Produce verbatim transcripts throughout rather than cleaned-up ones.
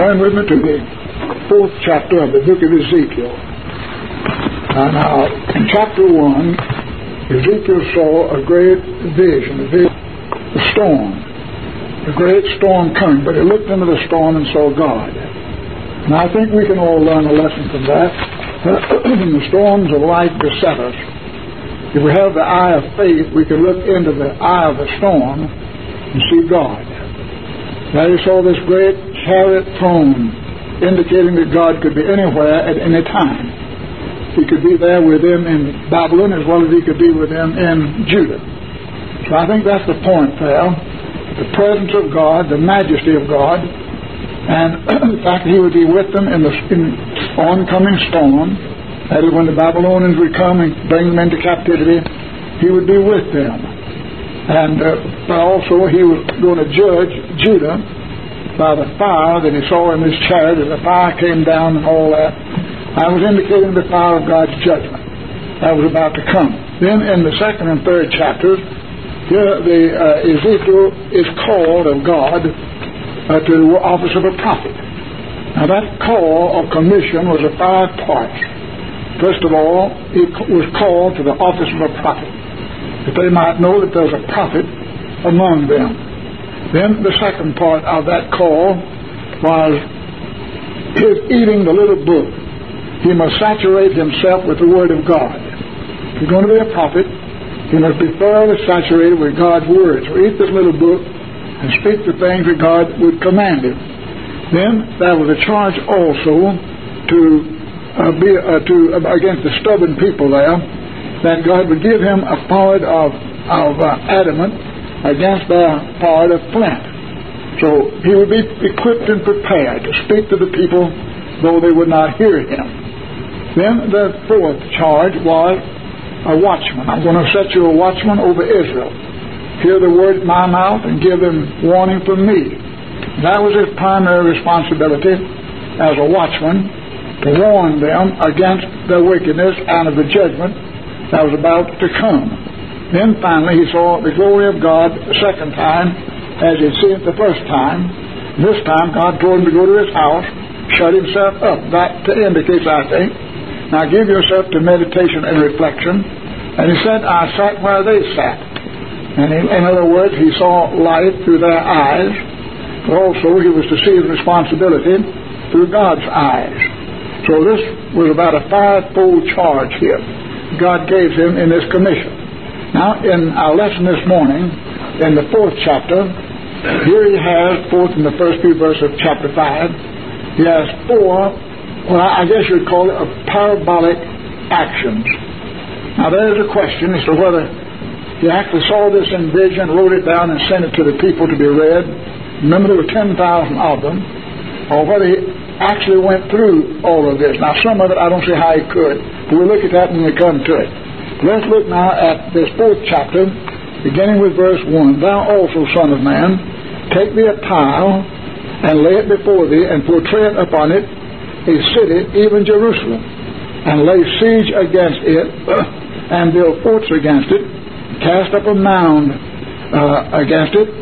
Turn with me to the fourth chapter of the book of Ezekiel. And now, in chapter one, Ezekiel saw a great vision, a vision, a storm, a great storm coming. But he looked into the storm and saw God. And I think we can all learn a lesson from that. When the storms of life beset us, if we have the eye of faith, we can look into the eye of the storm and see God. Now he saw this great chariot throne, indicating that God could be anywhere at any time. He could be there with them in Babylon as well as he could be with them in Judah. So I think that's the point there. The presence of God, the majesty of God, and the fact that he would be with them in the in oncoming storm, that is when the Babylonians would come and bring them into captivity, he would be with them. And uh, but also he was going to judge Judah by the fire that he saw in his chariot as the fire came down and all that. I was indicating the fire of God's judgment that was about to come. Then in the second and third chapters, here the uh, Ezekiel is called of God uh, to the office of a prophet. Now that call of commission was of five parts. First of all, he was called to the office of a prophet, that they might know that there's a prophet among them. Then the second part of that call was his eating the little book. He must saturate himself with the Word of God. If he's going to be a prophet, he must be thoroughly saturated with God's Word. So eat this little book and speak the things that God would command him. Then there was a charge also to uh, be uh, to uh, against the stubborn people there, that God would give him a part of of uh, adamant against their part of flint. So he would be equipped and prepared to speak to the people, though they would not hear him. Then the fourth charge was a watchman. I'm going to set you a watchman over Israel. Hear the word in my mouth and give them warning from me. That was his primary responsibility as a watchman, to warn them against their wickedness and of the judgment that was about to come. Then finally he saw the glory of God the second time as he'd seen it the first time. This time God told him to go to his house, shut himself up. That indicates, I think, now give yourself to meditation and reflection. And he said, I sat where they sat. And in, in other words, he saw light through their eyes, but also he was to see his responsibility through God's eyes. So this was about a five-fold charge here God gave him in this commission. Now, in our lesson this morning, in the fourth chapter, here he has, fourth in the first few verses of chapter five, he has four, well, I guess you'd call it a parabolic actions. Now, there's a question as to whether he actually saw this in vision, wrote it down, and sent it to the people to be read. Remember, there were ten thousand of them. Or whether he actually went through all of this. Now, some of it I don't see how he could, but we'll look at that when we come to it. Let's look now at this fourth chapter, beginning with verse one. Thou also, son of man, take thee a tile, and lay it before thee, and portray it upon it a city, even Jerusalem, and lay siege against it, and build forts against it, cast up a mound uh, against it,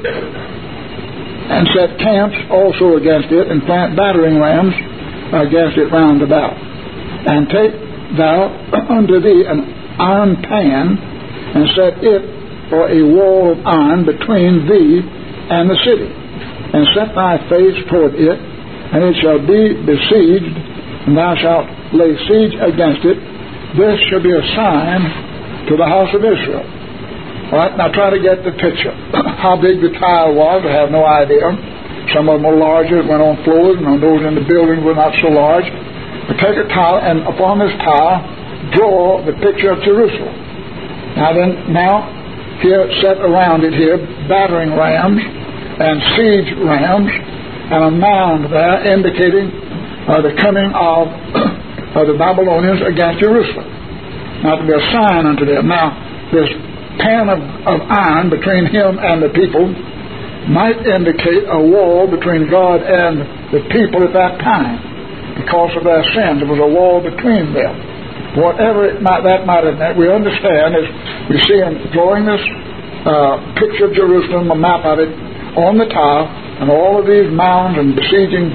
and set camps also against it, and plant battering rams against it round about. And take thou unto thee an iron pan, and set it for a wall of iron between thee and the city, and set thy face toward it, and it shall be besieged, and thou shalt lay siege against it. This shall be a sign to the house of Israel. All right, now try to get the picture. How big the tile was, I have no idea. Some of them were larger, went on floors, and those in the building were not so large. But take a tile, and upon this tile, draw the picture of Jerusalem. Now then, now, here, set around it here, battering rams and siege rams, and a mound there indicating uh, the coming of, of the Babylonians against Jerusalem. Now, to be a sign unto them. Now, this pan of, of iron between him and the people might indicate a wall between God and the people at that time. Because of their sin, there was a wall between them. Whatever it might, that might have meant, we understand as we see him drawing this uh, picture of Jerusalem, a map of it, on the tile, and all of these mounds and besieging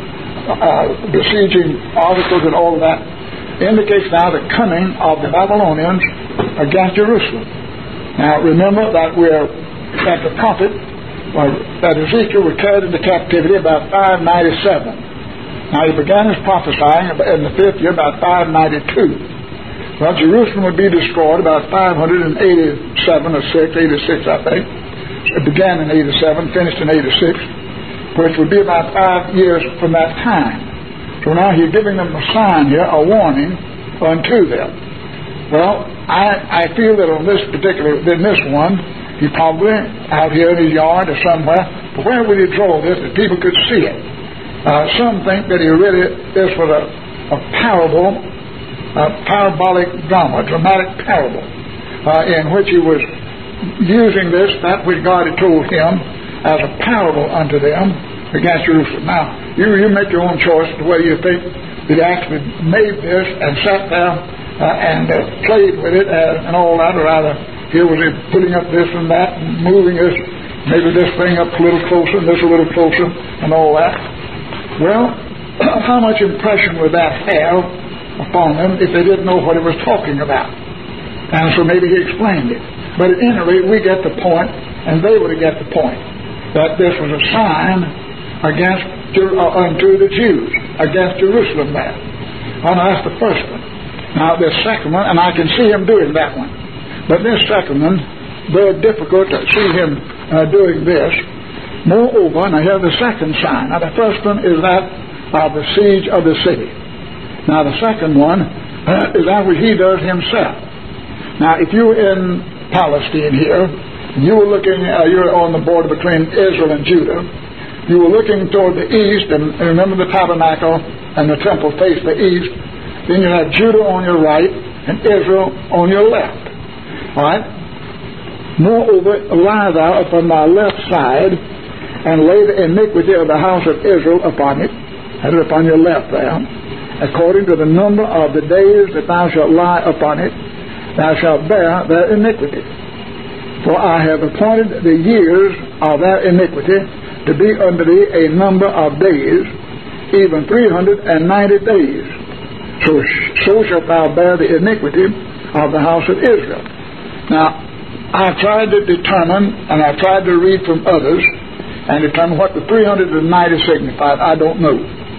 uh, besieging articles and all of that, indicates now the coming of the Babylonians against Jerusalem. Now remember that we're at the prophet, or that Ezekiel was carried into captivity about five ninety-seven. Now he began his prophesying in the fifth year about five ninety-two. Well, Jerusalem would be destroyed about five eighty-seven or six, eighty-six, I think. It began in eighty-seven, finished in eighty-six, which would be about five years from that time. So now he's giving them a sign here, a warning unto them. Well, I, I feel that on this particular, in this one, he probably out here in his yard or somewhere, but where would he draw this that people could see it? Uh, some think that he really, this was a, a parable, a parabolic drama, a dramatic parable, uh, in which he was using this, that which God had told him, as a parable unto them against Jerusalem. Now, you, you make your own choice to whether you think that he actually made this and sat there uh, and uh, played with it uh, and all that, or rather, here was he putting up this and that and moving this, maybe this thing up a little closer and this a little closer and all that. Well, how much impression would that have upon them if they didn't know what he was talking about? And so maybe he explained it. But at any rate, we get the point, and they would have got the point, that this was a sign against uh, unto the Jews, against Jerusalem there. Oh, now that's the first one. Now this second one, and I can see him doing that one. But this second one, very difficult to see him uh, doing this. Moreover, now here's the second sign. Now the first one is that of the siege of the city. Now the second one uh, is that which he does himself. Now if you're in Palestine here, you were looking, uh, you're on the border between Israel and Judah, you were looking toward the east, and, and remember the tabernacle and the temple faced the east, then you had Judah on your right and Israel on your left. Alright? Moreover, lie thou upon thy left side, and lay the iniquity of the house of Israel upon it, that is upon your left there, according to the number of the days that thou shalt lie upon it, thou shalt bear their iniquity. For I have appointed the years of their iniquity to be unto thee a number of days, even three hundred and ninety days. So, so shalt thou bear the iniquity of the house of Israel. Now, I tried to determine, and I tried to read from others, and determine what the three hundred ninety signified. I don't know.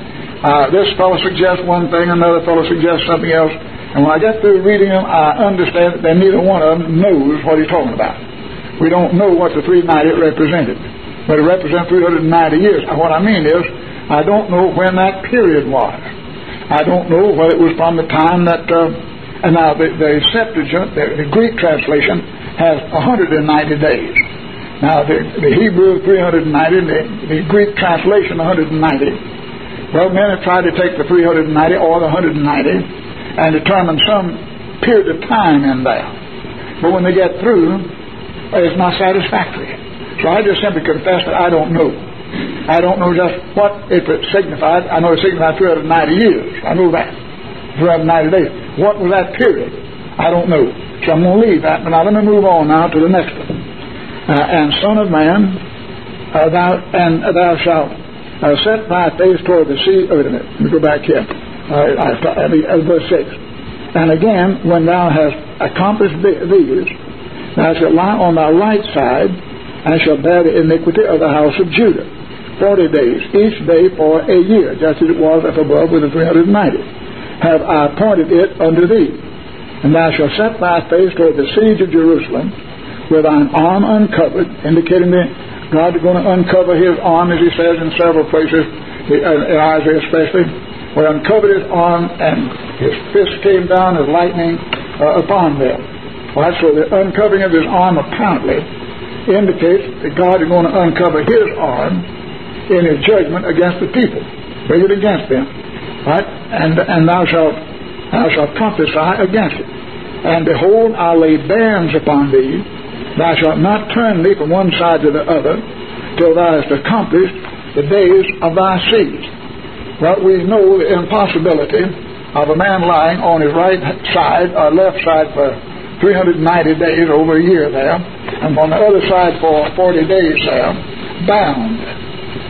Uh, this fellow suggests one thing, another fellow suggests something else, and when I get through reading them, I understand that neither one of them knows what he's talking about. We don't know what the three ninety represented, but it represents three hundred ninety years. And what I mean is, I don't know when that period was. I don't know whether it was from the time that, uh, and now the, the Septuagint, the, the Greek translation, has one hundred ninety days. Now the, the Hebrew three hundred ninety, the, the Greek translation one hundred ninety. Well, men have tried to take the three hundred ninety or the one hundred ninety and determine some period of time in there. But when they get through, it's not satisfactory. So I just simply confess that I don't know. I don't know just what if it signified. I know it signified three hundred ninety years. I know that. three hundred ninety days. What was that period? I don't know. So I'm going to leave that. But now let me move on now to the next one. Uh, and son of man, uh, thou and uh, thou shalt uh, set thy face toward the sea. Oh, wait a minute. Let me go back here. Uh, I, I, I, verse six. And again, when thou hast accomplished these, thou shalt lie on thy right side, and shalt bear the iniquity of the house of Judah. Forty days, each day for a year, just as it was up above with the three hundred ninety. Have I appointed it unto thee. And thou shalt set thy face toward the siege of Jerusalem, with thine arm uncovered, indicating that God is going to uncover his arm, as he says in several places, in Isaiah especially, where he uncovered his arm and his fist came down as lightning uh, upon them. Well, so the uncovering of his arm apparently indicates that God is going to uncover his arm in his judgment against the people, bring it against them, right? And and thou shalt thou shalt prophesy against it. And behold, I lay bands upon thee. Thou shalt not turn thee from one side to the other, till thou hast accomplished the days of thy siege. Well, we know the impossibility of a man lying on his right side or left side for three hundred ninety days, over a year there, and on the other side for forty days there, bound.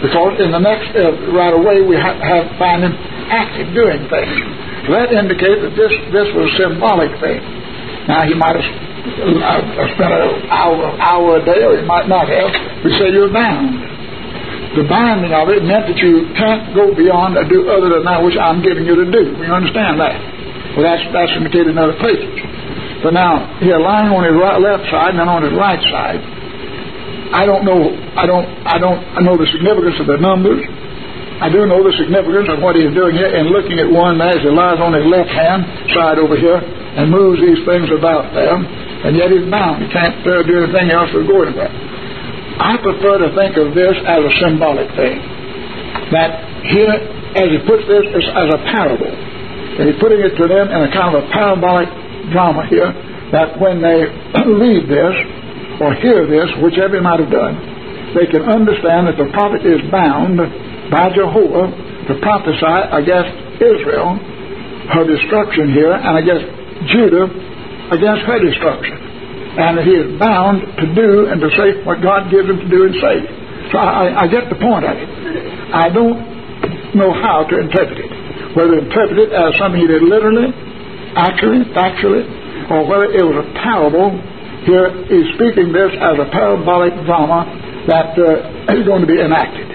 Because in the next, uh, right away, we have, have find him active, doing things. So that indicates that this, this was a symbolic thing. Now, he might have uh, spent an hour, hour a day, or he might not have. We say you're bound. The binding of it meant that you can't go beyond or do other than that which I'm giving you to do. We understand that. Well, that's, that's indicated in other places. But now, here, lying on his right, left side and then on his right side, I don't know, I don't, I don't I know the significance of the numbers. I do know the significance of what he's doing here and looking at one as he lies on his left hand side over here and moves these things about there, and yet he's bound. He can't uh, do anything else or go anywhere. I prefer to think of this as a symbolic thing. That here, as he puts this, is as a parable. And he's putting it to them in a kind of a parabolic drama here, that when they read this, or hear this, whichever he might have done, they can understand that the prophet is bound by Jehovah to prophesy against Israel, her destruction here, and against Judah, against her destruction. And that he is bound to do and to say what God gives him to do and say. So I, I get the point of it. I don't know how to interpret it. Whether interpret it as something he did literally, actually, factually, or whether it was a parable. Here he's speaking this as a parabolic drama that uh, is going to be enacted.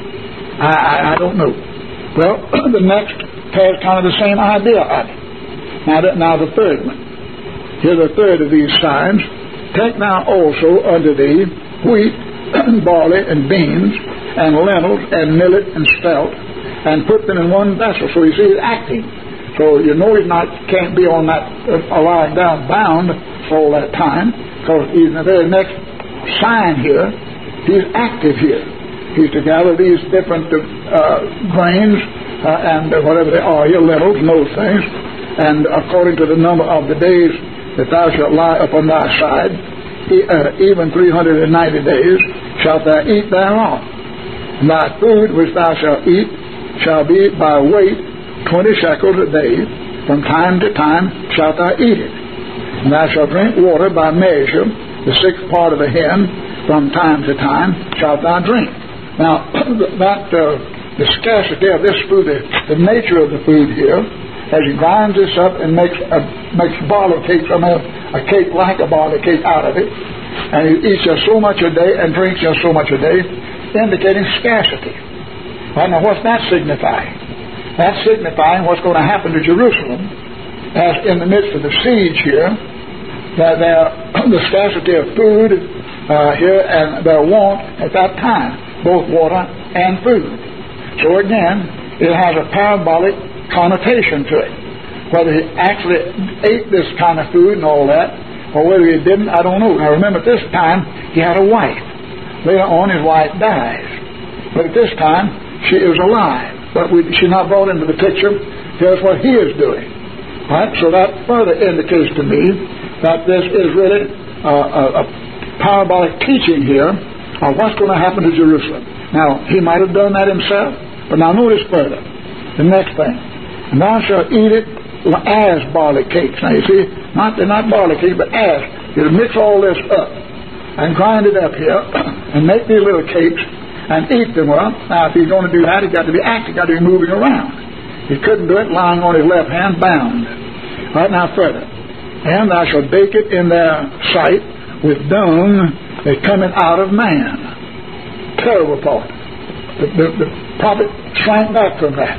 I, I, I don't know. Well, the next has kind of the same idea of it. Now, the, now the third one. Here's the third of these signs. Take now also unto thee wheat, and barley, and beans, and lentils, and millet, and spelt, and put them in one vessel. So you see, he's acting. So you know he's not can't be on that uh, lying down bound for all that time, because in the very next sign here, he's active here. He's to gather these different uh, grains uh, and uh, whatever they are, your lentils and those things, and according to the number of the days that thou shalt lie upon thy side, e- uh, even three hundred and ninety days shalt thou eat thereof. And thy food which thou shalt eat shall be by weight twenty shekels a day. From time to time shalt thou eat it. And thou shalt drink water by measure, the sixth part of a hin, from time to time shalt thou drink. Now, that uh, the scarcity of this food, the, the nature of the food here, as he grinds this up and makes a, makes barley cakes, I mean, a cake like a barley cake out of it, and he eats just so much a day and drinks just so much a day, indicating scarcity. Well, now, what's that signifying? That's signifying what's going to happen to Jerusalem, as in the midst of the siege here, that there the scarcity of food uh, here and their want at that time, both water and food. So again, it has a parabolic connotation to it. Whether he actually ate this kind of food and all that, or whether he didn't, I don't know. Now remember, at this time, he had a wife. Later on, his wife dies. But at this time, she is alive. But we, she's not brought into the picture. Here's what he is doing. Right? So that further indicates to me that this is really uh, a, a parabolic teaching here of what's going to happen to Jerusalem. Now, he might have done that himself, but now notice further. The next thing. And thou shalt eat it as barley cakes. Now, you see, not, they're not barley cakes, but as. You mix all this up and grind it up here and make these little cakes and eat them. Well, now, if he's going to do that, he's got to be active, got to be moving around. He couldn't do it lying on his left hand bound. Right now, further. And thou shalt bake it in their sight with dung that cometh out of man. Terrible part. The, the, the prophet shrank back from that.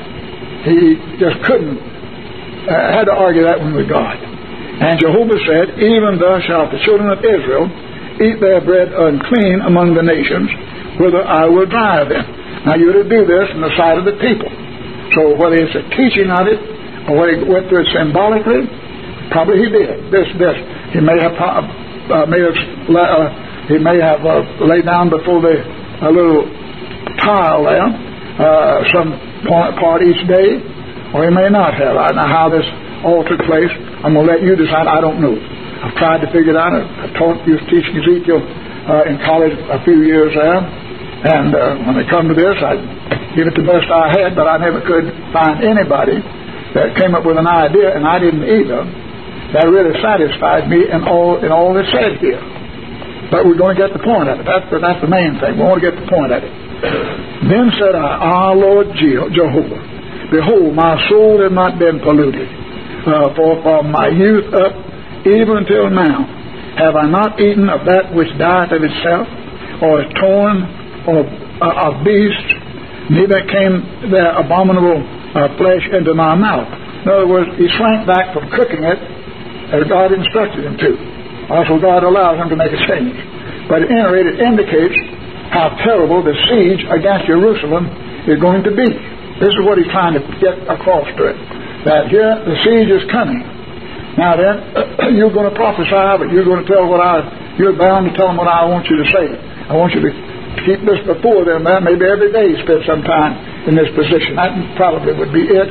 He just couldn't, uh, had to argue that one with God. And Jehovah said, even thus shall the children of Israel eat their bread unclean among the nations, whither I will drive them. Now you're to do this in the sight of the people. So whether it's a teaching of it, or whether he went through it symbolically, probably he did. This, this. He may have, uh, may have, uh, he may have uh, laid down before the a little tile there, uh, some point, part each day, or he may not have. I don't know how this all took place. I'm going to let you decide. I don't know. I've tried to figure it out. I taught, used to teach Ezekiel uh, in college a few years there, and uh, when they come to this, I give it the best I had, but I never could find anybody that came up with an idea, and I didn't either, that really satisfied me in all in all that's said here. But we're going to get the point of it. That's the, that's the main thing. We want to get the point of it. Then said I, Ah, Lord Je- Jehovah, behold, my soul has not been polluted, uh, for from my youth up even till now have I not eaten of that which dieth of itself, or is torn or uh, of beasts, neither came their abominable uh, flesh into my mouth. In other words, he shrank back from cooking it as God instructed him to. Also, God allows him to make a change. But at any rate, it indicates how terrible the siege against Jerusalem is going to be. This is what he's trying to get across to it. That here, the siege is coming. Now then, uh, you're going to prophesy, but you're going to tell what I, you're bound to tell them what I want you to say. I want you to keep this before them, man. Maybe every day you spend some time in this position. That probably would be it.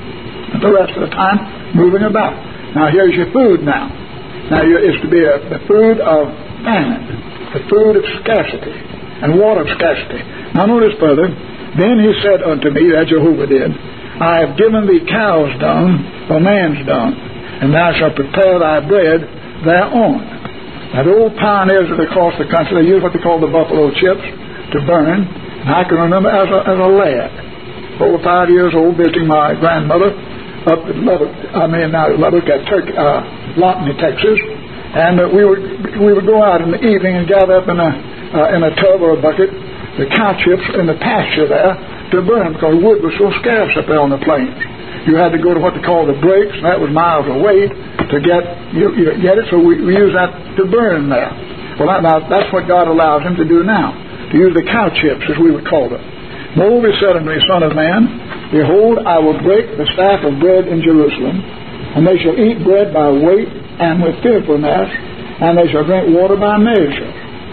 The rest of the time, moving about. Now here's your food now. Now it's to be a, the food of famine, the food of scarcity, and water scarcity. Now notice further, then he said unto me, that Jehovah did, I have given thee cow's dung for man's dung, and thou shalt prepare thy bread thereon. Now the old pioneers that across the country, they used what they call the buffalo chips to burn. And I can remember as a, as a lad, four or five years old, visiting my grandmother up in Lubbock, I mean now Lubbock at Turkey, uh, Lotney, Texas, and uh, we would we would go out in the evening and gather up in a uh, in a tub or a bucket the cow chips in the pasture there to burn, because wood was so scarce up there on the plains. You had to go to what they call the breaks, and that was miles away to get you, you get it. So we, we use that to burn there. Well, that, now that's what God allows him to do now, to use the cow chips, as we would call them. Moreover, he said unto me, Son of man, behold, I will break the staff of bread in Jerusalem, and they shall eat bread by weight and with fearfulness, and they shall drink water by measure,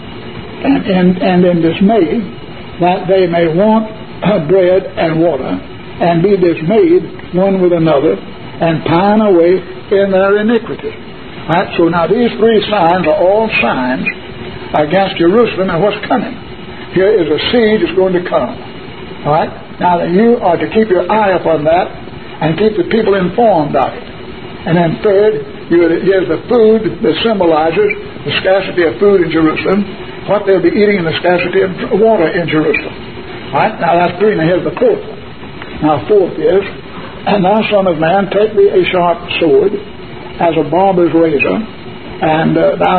and, and, and in dismay, that they may want bread and water, and be dismayed one with another, and pine away in their iniquity. Right, so now these three signs are all signs against Jerusalem and what's coming. Here is a siege that's going to come. All right? Now, you are to keep your eye upon that and keep the people informed of it. And then third, here's the food that symbolizes the scarcity of food in Jerusalem, what they'll be eating, and the scarcity of water in Jerusalem. All right? Now, that's three. Now, here's the fourth. Now, fourth is, and thou, son of man, take thee a sharp sword as a barber's razor, and uh, thou,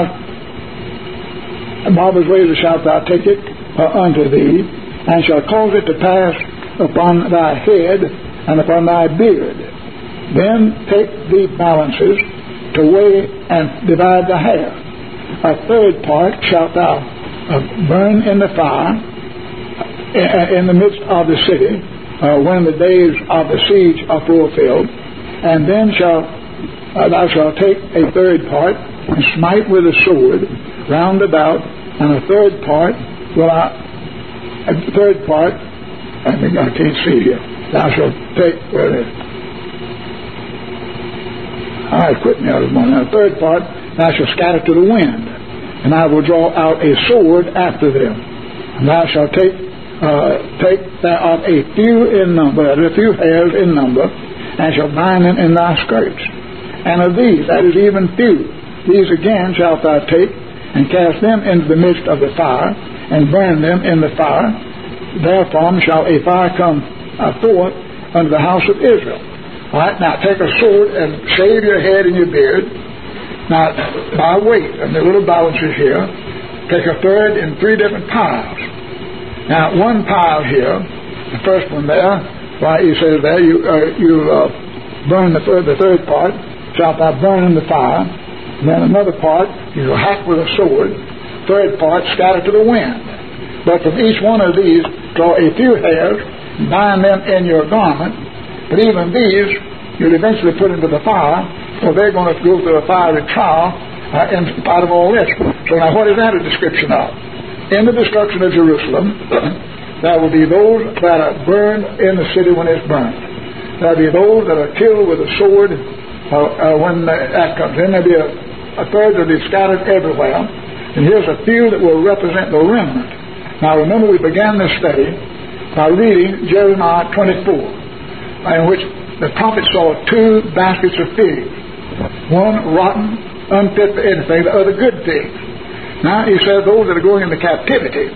a barber's razor shalt thou take it uh, unto thee, and shall cause it to pass upon thy head and upon thy beard. Then take thee balances to weigh and divide the hair. A third part shalt thou uh, burn in the fire in, in the midst of the city uh, when the days of the siege are fulfilled. And then shall uh, thou shalt take a third part and smite with a sword round about, and a third part will I A third part, I think I can't see here. Thou shalt take, where it is. I quit me out of money. A third part, thou shalt scatter to the wind, and I will draw out a sword after them. And thou shalt take, uh, take thereof a few in number, a few hairs in number, and shalt bind them in thy skirts. And of these, that is even few, these again shalt thou take, and cast them into the midst of the fire, and burn them in the fire. Therefrom shall a fire come uh, forth unto the house of Israel. All right, now take a sword and shave your head and your beard. Now, by weight, and the little balances here, take a third in three different piles. Now, one pile here, the first one there, why he says there, you uh, you uh, burn the third, the third part, shalt thou burn in the fire. And then another part, you will hack with a sword. Third part, scatter to the wind. But from each one of these, draw a few hairs, and bind them in your garment. But even these, you'll eventually put into the fire, for they're going to go through a fiery trial uh, in spite of all this. So now, what is that a description of? In the destruction of Jerusalem, there will be those that are burned in the city when it's burned. There will be those that are killed with a sword uh, uh, when that comes in. There will be a, a third that will be scattered everywhere. And here's a few that will represent the remnant. Now remember, we began this study by reading Jeremiah twenty-four, in which the prophet saw two baskets of figs. One rotten, unfit for anything, the other good figs. Now he says those that are going into captivity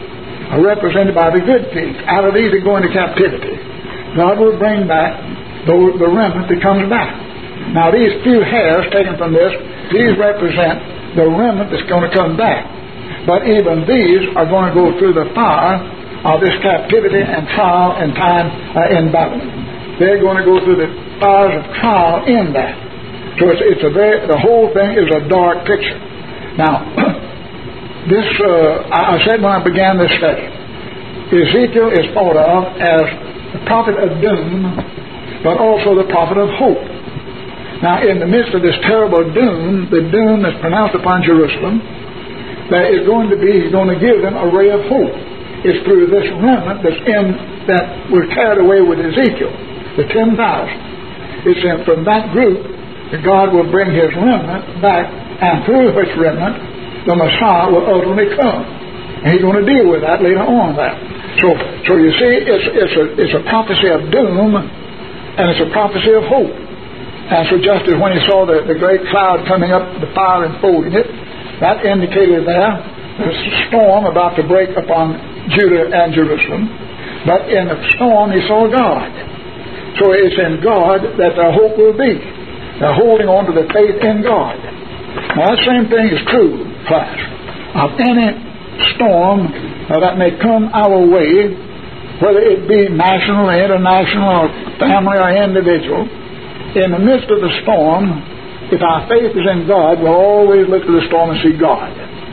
are represented by the good figs. Out of these that go into captivity, God will bring back the, the remnant that comes back. Now these few hairs taken from this, these represent the remnant that's going to come back. But even these are going to go through the fire of this captivity and trial and time uh, in Babylon. They're going to go through the fires of trial in that. So it's, it's a very, the whole thing is a dark picture. Now, this uh, I said when I began this study, Ezekiel is thought of as the prophet of doom, but also the prophet of hope. Now, in the midst of this terrible doom, the doom that's pronounced upon Jerusalem, there is going to be, he's going to give them a ray of hope. It's through this remnant that's in, that was carried away with Ezekiel, the ten thousand. It's in, from that group that God will bring his remnant back, and through which remnant the Messiah will ultimately come. And he's going to deal with that later on. That. So, so you see, it's, it's, a, it's a prophecy of doom, and it's a prophecy of hope. And so just as when he saw the, the great cloud coming up, the fire enfolding it, that indicated there there's a storm about to break upon Judah and Jerusalem. But in the storm he saw God. So it's in God that their hope will be. They're holding on to the faith in God. Now that same thing is true, class, of any storm uh, that may come our way, whether it be national or international or family or individual. In the midst of the storm, if our faith is in God, we'll always look to the storm and see God.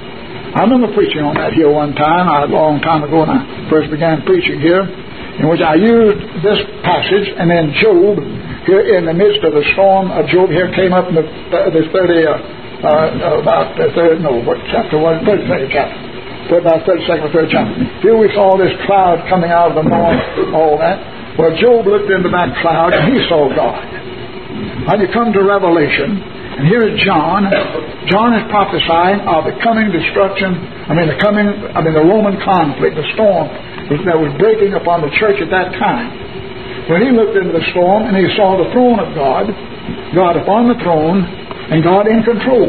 I remember preaching on that here one time, a long time ago when I first began preaching here, in which I used this passage, and then Job, here in the midst of the storm of Job, here came up in the, the thirty, uh, uh, about the third, no, what chapter was it? thirty-second chapter. About thirty-second or third chapter. Here we saw this cloud coming out of the north, all that. Well, Job looked into that cloud and he saw God. Now you come to Revelation, and here is John. John is prophesying of the coming destruction, I mean the coming, I mean the Roman conflict, the storm that was breaking upon the church at that time. When he looked into the storm and he saw the throne of God, God upon the throne, and God in control.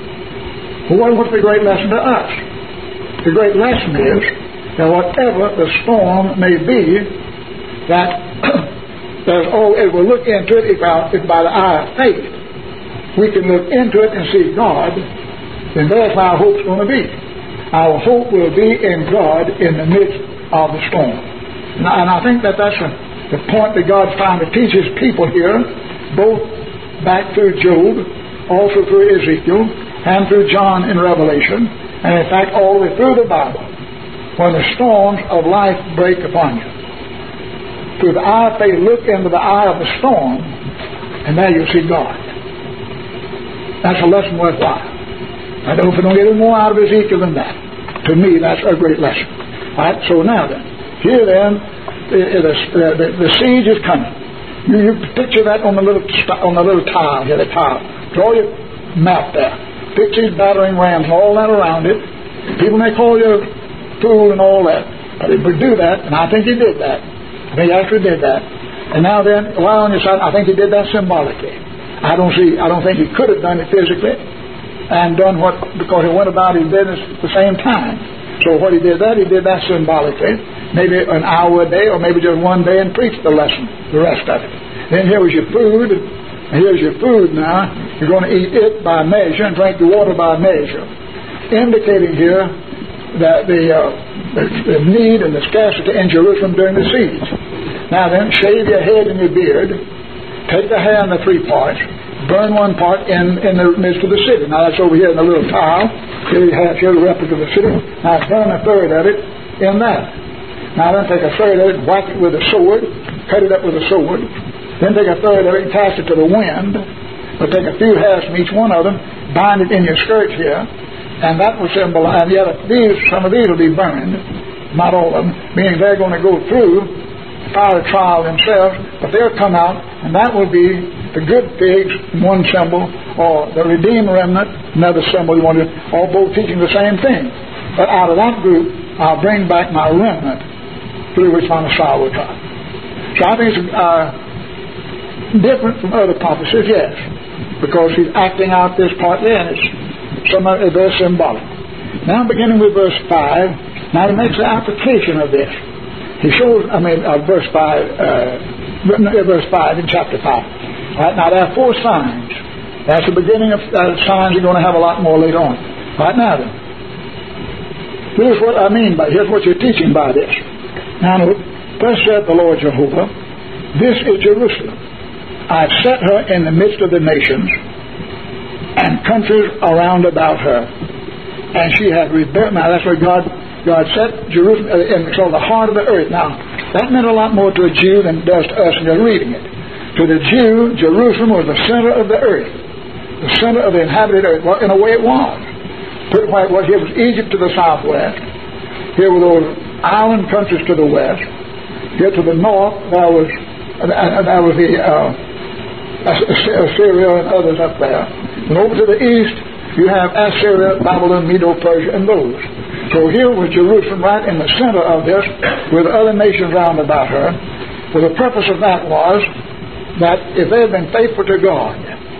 Well, what's the great lesson to us? The great lesson is that whatever the storm may be, that there's all, it will look into it if, our, if by the eye of faith we can look into it and see God, then there's where our hope's going to be. Our hope will be in God in the midst of the storm. And I, and I think that that's a, the point that God's trying to teach his people here, both back through Job, also through Ezekiel, and through John in Revelation, and in fact all the way through the Bible. When the storms of life break upon you, through the eye of faith, look into the eye of the storm, and there you'll see God. That's a lesson worthwhile. I don't, I don't get any more out of Ezekiel than that. To me, that's a great lesson. All right, so now then, here then, the, the, the, the siege is coming. You, you picture that on the little on the little tile here, the tile. Draw your map there. Picture these battering rams, all that around it. People may call you a fool and all that, but he would do that, and I think he did that. I think he actually did that. And now then, while on your side, I think he did that symbolically. I don't see, I don't think he could have done it physically and done what, because he went about his business at the same time. So what he did that, he did that symbolically. Maybe an hour a day, or maybe just one day, and preached the lesson, the rest of it. Then here was your food, and here's your food now. You're going to eat it by measure and drink the water by measure. Indicating here that the, uh, the, the need and the scarcity in Jerusalem during the siege. Now then, shave your head and your beard, take the hair in the three parts, burn one part in, in the midst of the city. Now that's over here in the little tile. Here you have here the replica of the city. Now burn a third of it in that. Now then take a third of it, whack it with a sword, cut it up with a sword. Then take a third of it and cast it to the wind. But take a few hairs from each one of them, bind it in your skirt here, and that will symbolize, and yet these, some of these will be burned, not all of them, meaning they're going to go through fire trial themselves, but they'll come out, and that will be the good pigs, one symbol, or the redeemed remnant, another symbol. You want to, all both teaching the same thing. But out of that group, I'll bring back my remnant, through which my Messiah will come. So I think it's uh, different from other prophecies, yes, because he's acting out this part there, and it's some of it very symbolic. Now beginning with verse five, Now he makes the application of this. He shows, I mean, uh, verse five, uh, verse five in chapter five. All right, now there are four signs. That's the beginning of uh, signs. You're going to have a lot more later on. All right, now then. Here's what I mean by, here's what you're teaching by this. Now, thus saith the Lord Jehovah, this is Jerusalem. I've set her in the midst of the nations and countries around about her. And she hath rebelled. Now, that's where God God set Jerusalem in so the heart of the earth. Now, that meant a lot more to a Jew than it does to us in just reading it. To the Jew, Jerusalem was the center of the earth, the center of the inhabited earth. Well, in a way it was. Put it where it was. Here was Egypt to the southwest. Here were those island countries to the west. Here to the north, there was uh, there was the uh, Assyria and others up there. And over to the east, you have Assyria, Babylon, Medo, Persia, and those. So here was Jerusalem right in the center of this, with other nations round about her. Well, the purpose of that was that if they had been faithful to God,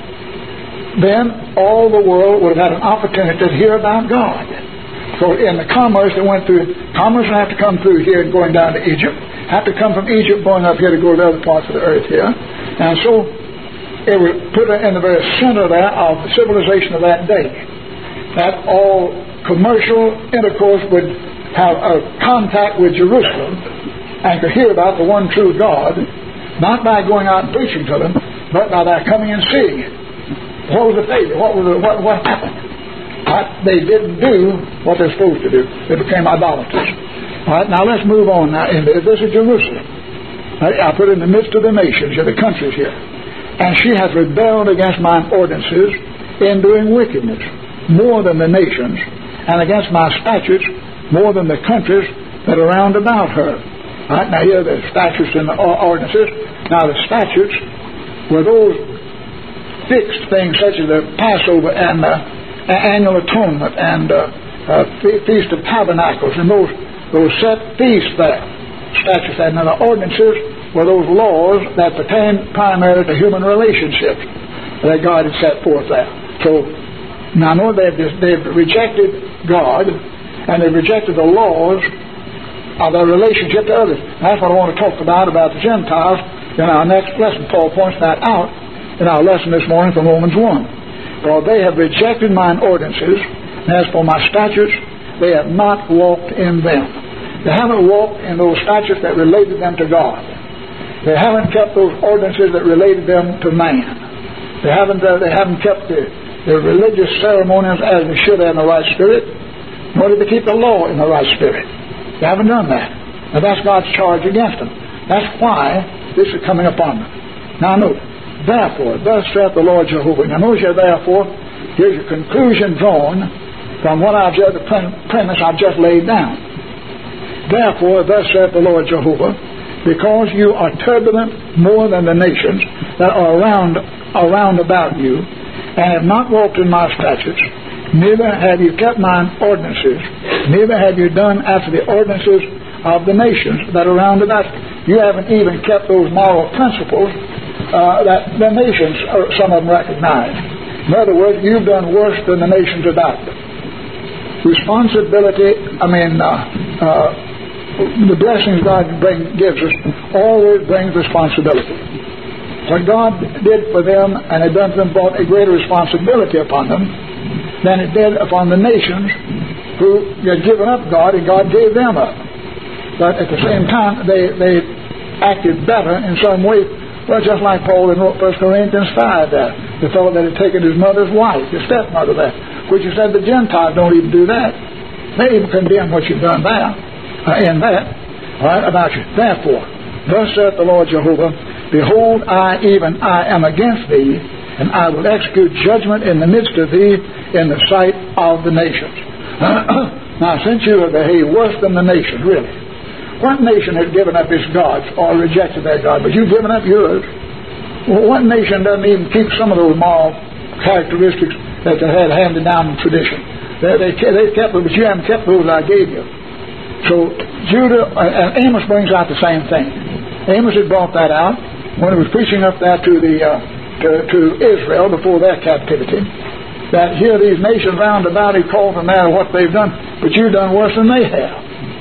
then all the world would have had an opportunity to hear about God. So in the commerce that went through, commerce would have to come through here and going down to Egypt, have to come from Egypt going up here to go to the other parts of the earth here. And so it was put in the very center there of the civilization of that day. That all commercial intercourse would have a contact with Jerusalem and could hear about the one true God, not by going out and preaching to them, but by their coming and seeing it. What was the failure? What was the, what, what happened? Right? They didn't do what they're supposed to do. They became idolaters. All right, now let's move on. Now, in this, this is Jerusalem. I, I put in the midst of the nations, here, the countries here. And she hath rebelled against mine ordinances in doing wickedness more than the nations, and against my statutes more than the countries that are round about her. All right, now here are the statutes and the ordinances. Now the statutes were those fixed things such as the Passover and uh, annual atonement and uh, uh, Feast of Tabernacles and those those set feasts there, statutes. And now the ordinances were those laws that pertain primarily to human relationships that God had set forth there. So now I know they've, they've rejected God and they've rejected the laws of their relationship to others. That's what I want to talk about, about the Gentiles in our next lesson. Paul points that out in our lesson this morning from Romans one. For they have rejected mine ordinances, and as for my statutes, they have not walked in them. They haven't walked in those statutes that related them to God. They haven't kept those ordinances that related them to man. They haven't, uh, they haven't kept the, the religious ceremonies as they should have in the right spirit, nor did they keep the law in the right spirit. They haven't done that. And that's God's charge against them. That's why this is coming upon them. Now note, therefore, thus saith the Lord Jehovah. Now notice here, therefore, here's a conclusion drawn from what I've just, the premise I've just laid down. Therefore, thus saith the Lord Jehovah, because you are turbulent more than the nations that are around, around about you, and have not walked in my statutes, neither have you kept mine ordinances, neither have you done after the ordinances of the nations that are round about you. You haven't even kept those moral principles uh, that the nations, or some of them, recognize. In other words, you've done worse than the nations about them. Responsibility, I mean, uh, uh, the blessings God bring, gives us always brings responsibility. What God did for them and had done for them brought a greater responsibility upon them than it did upon the nations who had given up God and God gave them up. But at the same time, they, they acted better in some way. Well, just like Paul in First Corinthians five there, the fellow that had taken his mother's wife, his stepmother there, which he said the Gentiles don't even do that. They even condemn what you've done there, uh, in that, all right, about you. Therefore, thus saith the Lord Jehovah, behold, I, even I, am against thee, and I will execute judgment in the midst of thee in the sight of the nations. Now, since you have behaved worse than the nations, really, what nation has given up its gods or rejected their God? But you've given up yours. Well, what nation doesn't even keep some of those moral characteristics that they had handed down in tradition? They, they, they kept them, but you haven't kept those I gave you. So Judah, uh, and Amos brings out the same thing. Amos had brought that out when he was preaching up there to the uh, to, to Israel before their captivity. That here these nations round about, he called them there what they've done, but you've done worse than they have.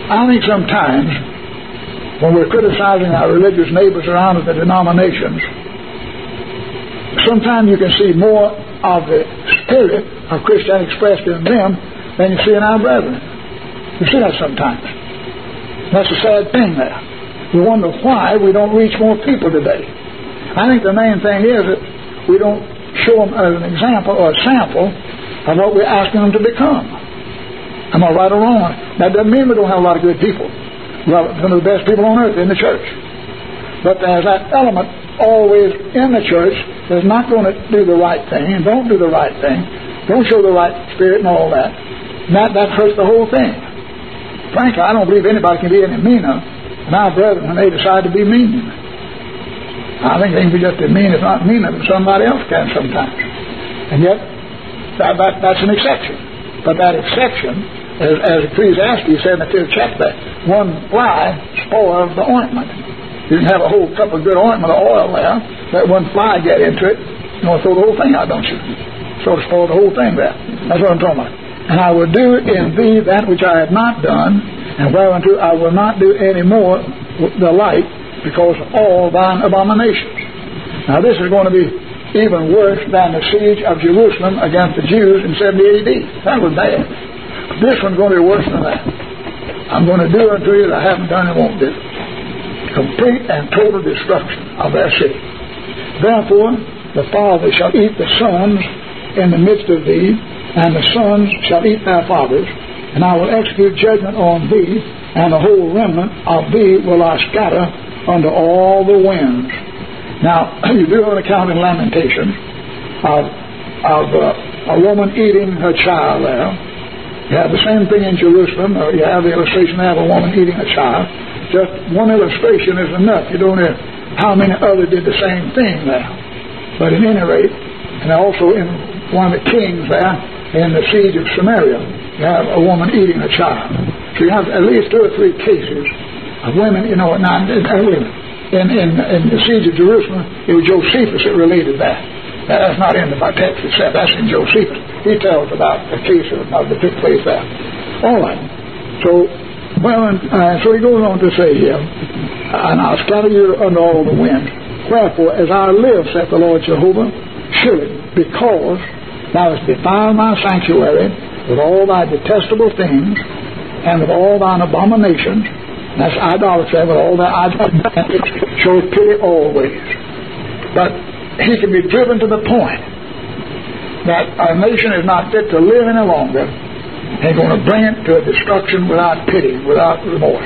I think sometimes when we're criticizing our religious neighbors around the denominations, sometimes you can see more of the spirit of Christianity expressed in them than you see in our brethren. You see that sometimes. That's a sad thing there. We wonder why we don't reach more people today. I think the main thing is that we don't show them as an example or a sample of what we're asking them to become. Am I right or wrong? That doesn't mean we don't have a lot of good people. Well, some of the best people on earth in the church. But there's that element always in the church that's not going to do the right thing and don't do the right thing, don't show the right spirit and all that. And that, that hurts the whole thing. Frankly, I don't believe anybody can be any meaner than our brethren when they decide to be mean. I think they can be just as mean, if not meaner, than somebody else can sometimes. And yet, that, that, that's an exception. But that exception, as, as Ecclesiastes said in the fifth chapter, one fly spoils the ointment. You can have a whole cup of good ointment or oil there, let one fly get into it, you want to throw the whole thing out, don't you? Sort of spoil the whole thing there. That's what I'm talking about. And I will do in thee that which I have not done, and whereunto I will not do any more the like, because of all thine abominations. Now this is going to be even worse than the siege of Jerusalem against the Jews in seventy A D. That was bad. This one's going to be worse than that. I'm going to do unto you that I haven't done and won't do. Complete and total destruction of their city. Therefore the fathers shall eat the sons in the midst of thee, and the sons shall eat their fathers, and I will execute judgment on thee, and the whole remnant of thee will I scatter under all the winds. Now, you do have an account in Lamentations of, of uh, a woman eating her child there. You have the same thing in Jerusalem, or you have the illustration there of a woman eating a child. Just one illustration is enough. You don't know how many others did the same thing there. But at any rate, and also in one of the kings there, in the siege of Samaria, you have a woman eating a child. So you have at least two or three cases of women, you know, not in, in, in the siege of Jerusalem. It was Josephus that related that. That's not in the text itself. That's in Josephus. He tells about the case of, of the took place there. All right. So, well, and, uh, so he goes on to say here, and I'll scatter you under all the winds. Wherefore, as I live, saith the Lord Jehovah, surely, because thou hast defiled my sanctuary with all thy detestable things, and with all thine abominations, that's idolatry, with all thy idolatry, show pity always. But he can be driven to the point that our nation is not fit to live any longer. He's going to bring it to a destruction without pity, without remorse.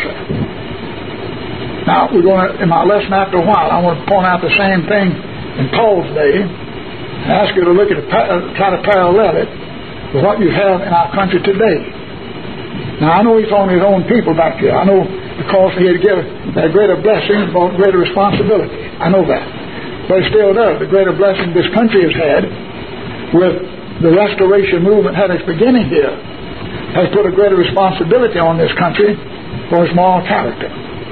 Now, we're going to, in my lesson after a while, I want to point out the same thing in Paul's day and ask you to look at it, try to parallel it with what you have in our country today. Now, I know he's on his own people back here. I know because he had given a greater blessing brought greater responsibility. I know that. But it still does. The greater blessing this country has had with the restoration movement had its beginning here has put a greater responsibility on this country for its moral character.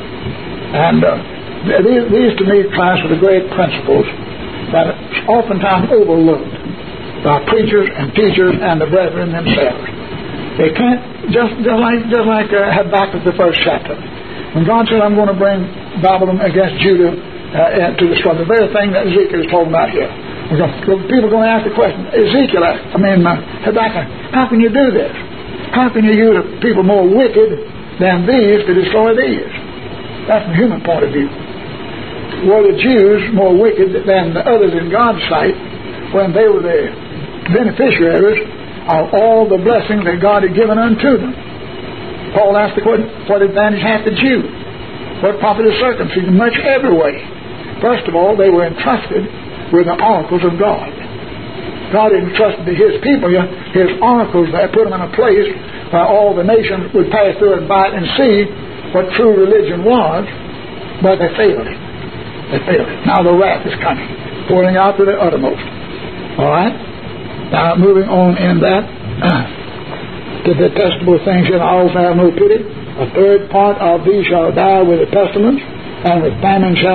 And uh, these, these to me class with the great principles that are oftentimes overlooked by preachers and teachers and the brethren themselves. They can't, just, just like, just like uh, Habakkuk, the first chapter. When God said, I'm going to bring Babylon against Judah uh, to the struggle, the very thing that Ezekiel is talking about here. People are going to ask the question, Ezekiel, I mean, uh, Habakkuk, how can you do this? How can you use people more wicked than these to destroy these? That's from a human point of view. Were the Jews more wicked than the others in God's sight when they were the beneficiaries of all the blessings that God had given unto them? Paul asked the question, what advantage had the Jew? What profit is circumcision? Much every way. First of all, they were entrusted with the oracles of God. God entrusted to His people His oracles that put them in a place where all the nations would pass through and bite and see what true religion was, but they failed it. They failed it. Now the wrath is coming, pouring out to the uttermost. All right? Now moving on in that, uh, the detestable things shall also have no pity. A third part of thee shall die with the pestilence, and with famine shall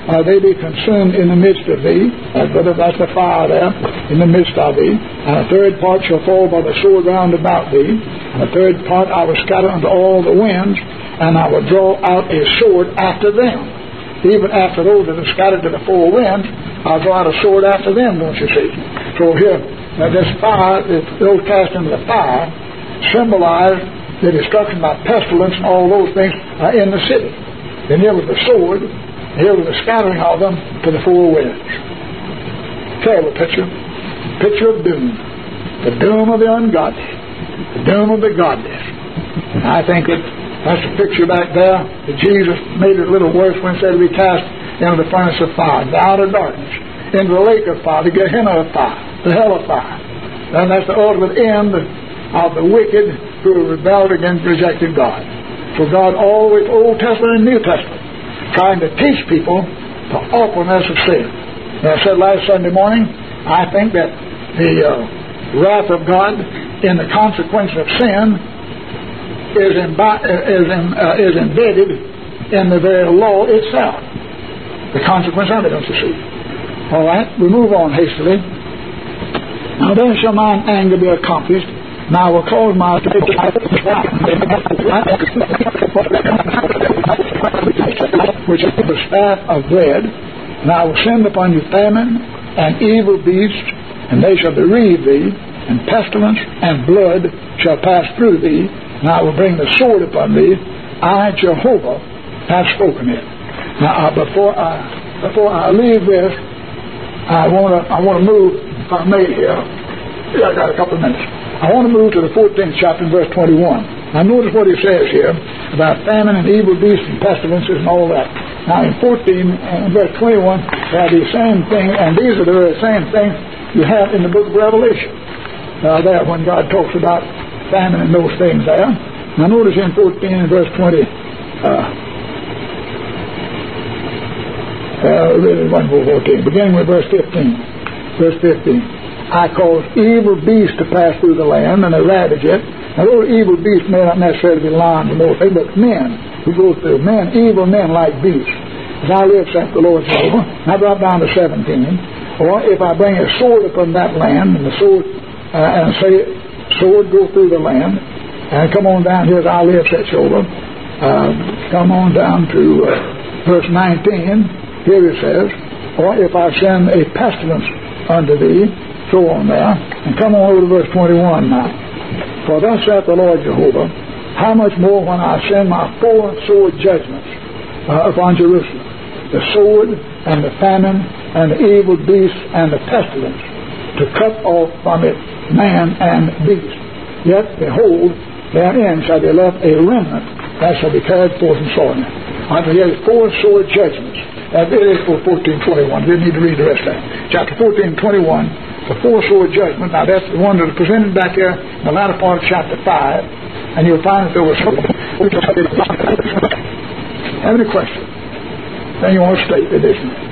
uh, they be consumed in the midst of thee. Uh, that's the fire there, in the midst of thee. And a third part shall fall by the sword round about thee. And a third part I will scatter unto all the winds, and I will draw out a sword after them. Even after those that are scattered to the four winds, I'll draw out a sword after them, don't you see? So here, uh, this fire, those cast into the fire, symbolize the destruction by pestilence and all those things uh, in the city. Then here was the sword, and here was the scattering of them to the four winds. Terrible picture. Picture of doom. The doom of the ungodly. The doom of the godless. And I think that that's the picture back there that Jesus made it a little worse when he said to be cast into the furnace of fire, the outer darkness, into the lake of fire, the Gehenna of fire, the hell of fire. And that's the ultimate end of the wicked who have rebelled against rejected God. So God always, Old Testament and New Testament, trying to teach people the awfulness of sin. And I said last Sunday morning, I think that the uh, wrath of God in the consequence of sin is, imbi- is, in, uh, is embedded in the very law itself. The consequence of it, don't you see? All right, we move on hastily. Now then shall mine anger be accomplished, and I will cause my which is the staff of bread, and I will send upon you famine and evil beasts, and they shall bereave thee, and pestilence and blood shall pass through thee, and I will bring the sword upon thee. I, Jehovah, have spoken it. Now, uh, before I before I leave this, I want to I want to move, if I may here. Yeah, I got a couple of minutes. I want to move to the fourteenth chapter, verse twenty-one. Now, notice what he says here about famine and evil beasts and pestilences and all that. Now, in fourteen and verse twenty-one, they have the same thing, and these are the very same things you have in the book of Revelation. Uh, there, when God talks about famine and those things there. Now, notice in fourteen and verse twenty. Uh, uh, really, one fourteen. Beginning with verse fifteen. Verse fifteen. I cause evil beasts to pass through the land, and they ravage it. Now, those evil beasts may not necessarily be lions and those things, but men who go through. Men, evil men like beasts. As I live, saith the Lord Jehovah. I drop down to seventeen. Or if I bring a sword upon that land, and the sword, uh, and say, sword go through the land, and come on down here as I live, saith Jehovah. Uh, come on down to uh, verse nineteen. Here it says, or if I send a pestilence unto thee, so on there, and come on over to verse twenty-one now. For thus saith the Lord Jehovah, how much more when I send my four sword judgments uh, upon Jerusalem, the sword and the famine and the evil beast and the pestilence, to cut off from it man and beast. Yet behold, therein shall be left a remnant that shall be carried forth and slaughtered. Unto here is four sword judgments. Uh, it is for fourteen twenty-one. We didn't need to read the rest of that. Chapter fourteen twenty-one, the four sword judgment. Now that's the one that is presented back here in the latter part of chapter five, and you'll find that there was. Have any questions? Then you want to state it, isn't it?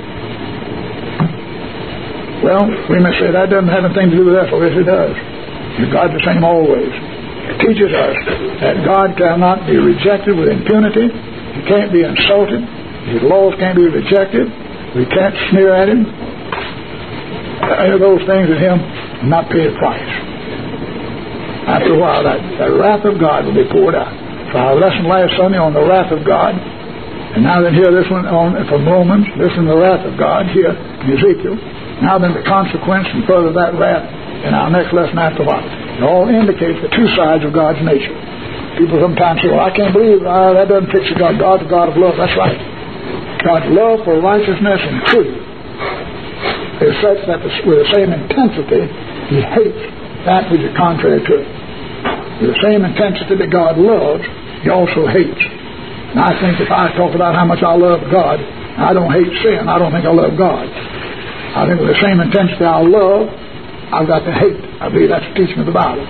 Well, we may say that doesn't have anything to do with that. Well, yes, it does. God's the same always. It teaches us that God cannot be rejected with impunity. He can't be insulted. His laws can't be rejected. We can't sneer at him. Any of those things at him, not pay a price. After a while, that, that wrath of God will be poured out. So our lesson last Sunday on the wrath of God, and now then here this one on from Romans, this is the wrath of God here in Ezekiel. Now then the consequence and further that wrath in our next lesson after a while. It all indicates the two sides of God's nature. People sometimes say, well, I can't believe uh, that doesn't fix God. God's a God of love. That's right. God's love for righteousness and truth is such that the, with the same intensity he hates that which is contrary to it. With the same intensity that God loves, he also hates. And I think if I talk about how much I love God, I don't hate sin, I don't think I love God. I think with the same intensity I love, I've got to hate. I believe that's the teaching of the Bible.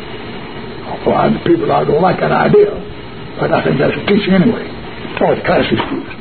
Well, people I don't like that idea, but I think that's the teaching anyway. It's all the classic views.